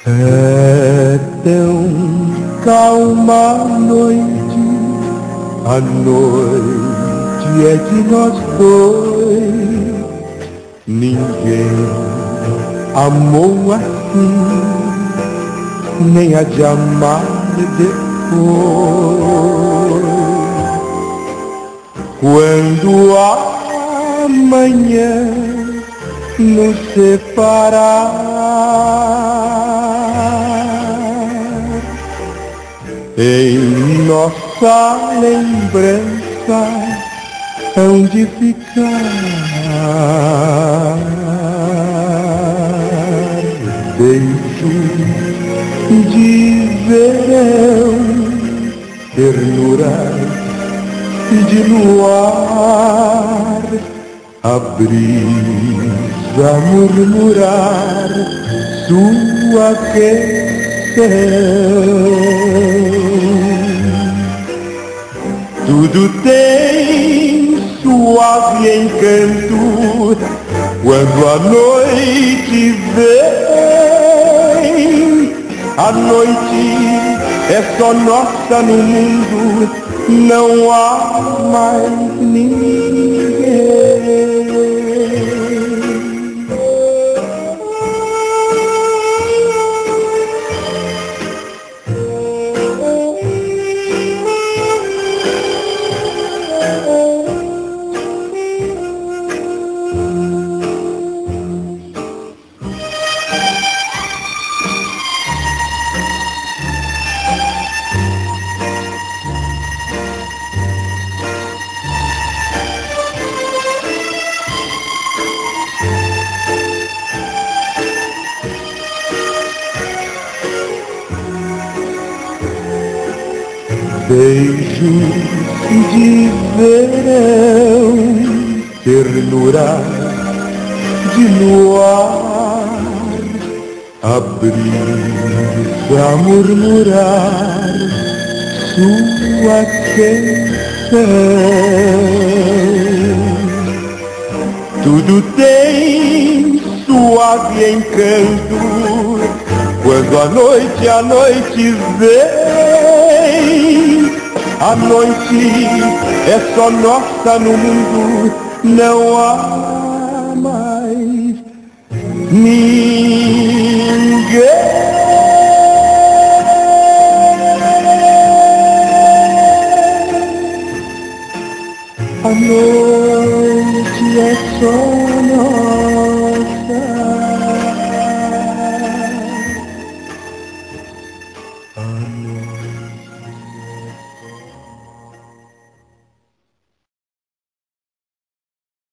É tão calma a noite é de nós dois. Ninguém amou assim, nem há de amar depois. Quando amanhã nos separar, em nossa lembrança hão de ficar beijos de verão, ternuras de luar, a brisa murmurar sua questão. Tudo tem suave encanto quando a noite vem. A noite é só nossa no mundo, não há mais ninguém. Beijos de verão, ternura de luar, a brisa murmurar sua questão. Tudo tem suave encanto quando a noite vem. A noite é só nossa no mundo, não há mais ninguém. A noite é só nossa. A noite